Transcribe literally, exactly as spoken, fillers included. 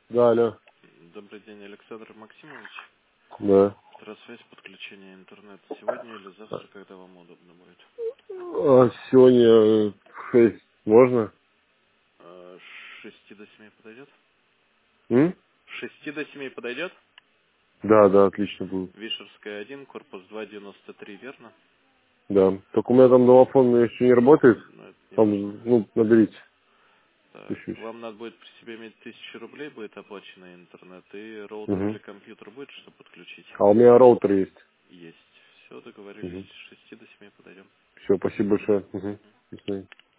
Да, алло. Добрый день, Александр Максимович. Да. Трансвязь, подключение интернета сегодня или завтра, когда вам удобно будет? А сегодня в шесть можно? Э, С шести до семи подойдет? М? С шести до семи подойдет? Да, да, отлично будет. Вишерская один, корпус два девяносто три, верно? Да. Только у меня там домофон еще не работает. Но это не Там, важно. ну, наберите. Так, Чуть-чуть. вам надо будет при себе иметь тысячу рублей, будет оплачено интернет, и роутер или Угу. компьютер будет, чтобы подключить? А у меня роутер есть. Есть. Все, договорились. Угу. С шести до семи подойдем. Все, спасибо большое. Угу. До свидания.